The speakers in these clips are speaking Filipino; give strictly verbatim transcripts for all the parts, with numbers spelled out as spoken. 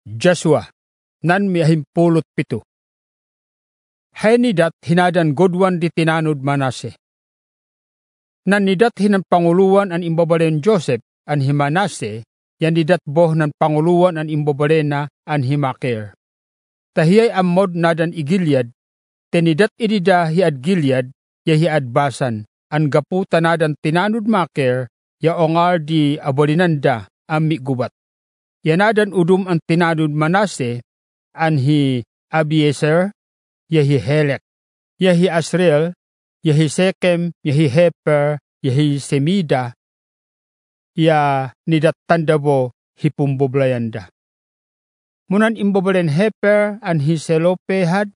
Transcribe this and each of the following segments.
Joshua, nan miahimpulot pito. Haynidat hinadan godwan di tinanud Manase. Nan nidat hinan panguluan an imbabalen Joseph an himanase, yan nidat boh nan panguluan an imbabalena an himakir. Tahiyay ammod nadan igilyad, tenidat idida hiad gilyad, ya hiad basan, an gaputa nadan tinanud makir, ya ongar di abolinanda ammi gubat. Yanadan udum ang tinanud Manase, anhi Abiezer, yahi Helek, yahi Asriel, yahi Sekem, yahi Heper, yahi Semida, ya nidat tandabo hipumboblayanda. Munan imbobalen Heper, anhi Selopehad,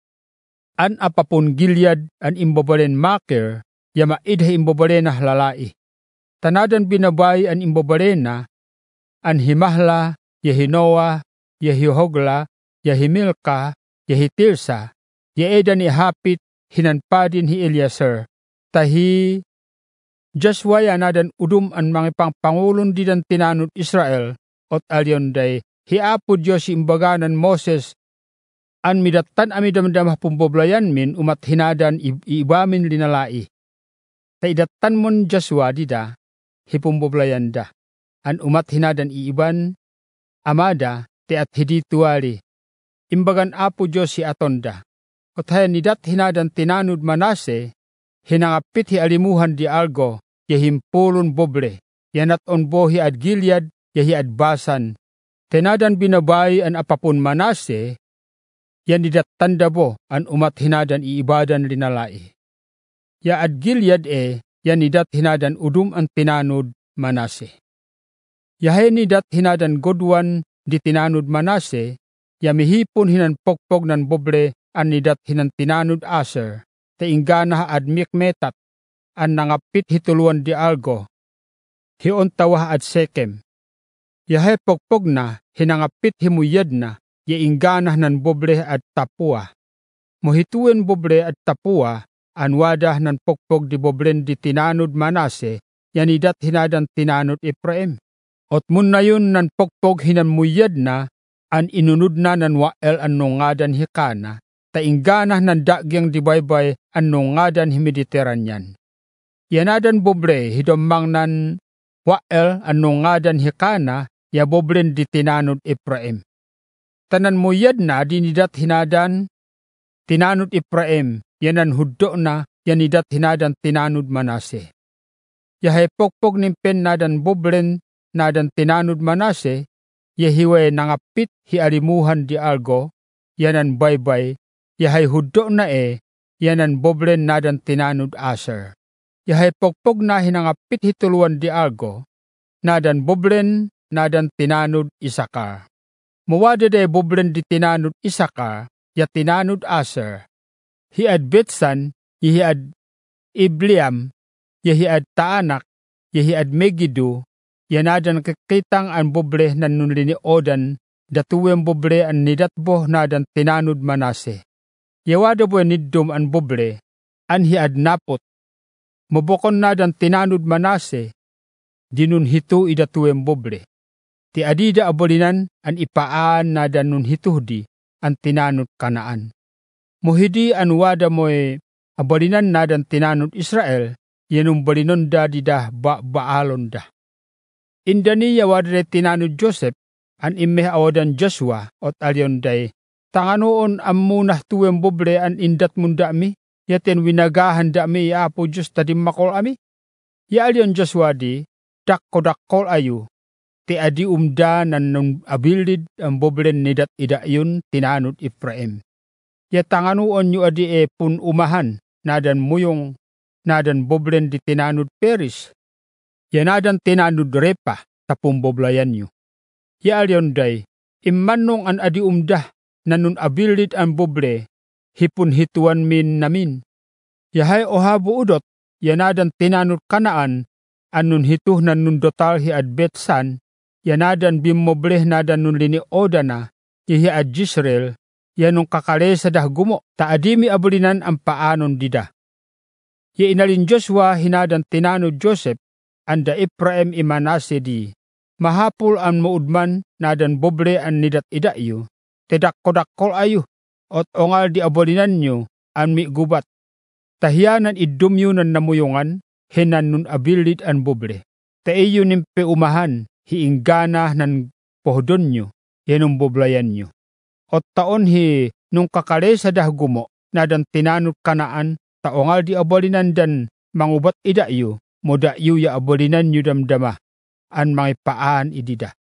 an apapun Gilead, an imbobalen Makir, ya maidhe imbobalena lalai. Tanadan binabay an imbobalena, an himahla, yahi Noah, yahi Hogla, yahi Milka, yahi Tirsa, yaedan ihapit hinanpadin hi Eliezer, tahi Joshua yanadan udum an mga pangpangulon didan tinanud Israel, ot alyonday hiapod Diyos imbaganan Moses, an midatan amidamdamah pumboblayan min umat hinadan iibamin linalai. Taidatan mon Joshua dida, hipumboblayan da. An umat hinadan iiban, amada, te at hidituali. Imbagan apo Diyos si atonda. Kutayan nidat hinadan tinanud Manase, hinangapit hi alimuhan di algo, yahimpulon boble, yanat onbo hi ad Gilead, yahi ad basan. Tinadan binabay an apapun Manase, yan nidat tandabo an umat hinadan iibadan linalai. Ya ad Gilead e, yan nidat hinadan udum ang tinanud Manase. Yahay nidat hinadan godwan di tinanud Manase, ya mihipon hinan pokpog nan boble an nidat hinan tinanud Aser, te inggana ad Mikmetat, an nangapit hituluan di algo, hion tawah ad Sekem. Yahay pokpog na hinangapit himuyad na, ya inggana nan boble ad Tapua. Mohituen boble ad Tapua, an wadah nan pokpog di boblen di tinanud Manase, ya nidat hinadan tinanud Ephraim. Ot mun na yun nan pokpog hinan muyad na, an inunod na nan wael an nungadan hikana, tainggana nan dagyang dibaybay an nungadan himediteranyan. Yanadan bobre hidomang nan wael an nungadan hikana, ya boblen di tinanud Ephraim. Tanan muyad na dinidat hinadan tinanud Ephraim, yanan huddo na yanidat hinadan tinanud Manase. Yahay pokpog nimpen nadan boblen nadan tinanud Manase, yahiwe nangapit hi alimuhan di algo, yanan baybay, yahay huddo na e, yanan boblen nadan tinanud Aser. Yahay pokpog na hinangapit hituluan di algo, nadan boblen nadan tinanud Isakar. Muwada de boblen di tinanud Isakar, ya tinanud Aser. Hiad Betsan, yahiad Ibleam, yahiad Taanak, yahiad Megiddo, yanadan kikitang an boble nan nunlini odan, datuwem boble an nidatbo nadan tinanud Manase. Yawada bo niddom an boble, an hiad Napot. Mabokon nadan tinanud Manase, dinun hito idatuwem boble. Ti adida abolinan an ipaan nadan nun hituhdi, an tinanud Kanaan. Muhidi an wada mo'y abolinan nadan tinanud Israel, yenum bolinon da didah ba baalon da. Indani yawadre tinanud Joseph, an imeh awadan Joshua, ot alyon day, tanganoon ammunah tuwem boble an indat munda mi, yaten winagahan da mi apo Diyos tadim makol ami. Ya alyon Joshua di, dakko-dakkol ayu, ti adi umda nan nung abilid ang boblen nidat idayun tinanud Ephraim. Ya tanganoon yu adi e pun umahan, nadan muyong, nadan boblen di tinanud Peris, yanadan tinanud Repa, tapong boblayan nyo. Ya alyon day, immanong an adi umdah, nanun abilid ang boble, hipun hituan min namin. Yahay ohabo udot, yanadan tinanud Kanaan, anun hituh nanun dotal hi ad Betsan, yanadan bimobleh nadan nun lini odana, yahi ad Jisrael, yanong kakale sa dahgumo, taadimi abulinan ang paanon dida. Ya inalin Joshua hinadan tinanud Joseph, anda Ephraim i Manase di, mahapul an maudman nadan bobre an nidat idayo, tedak-kodakkol ayo, ot ongal di abolinan nyo an mi gubat, tahiyanan idumyo nan namuyungan, hinan nun abilid an bobre. Taiyo nimpe umahan, hiinggana nan pohdon nyo, yanong boblayan nyo. Ot taon hi nung kakale sa dahgumo, nadan tinanot kanaan, taongal di abolinan dan mangubat idayo, moda yu ya abolinan nyo damdama, an mga paan idida.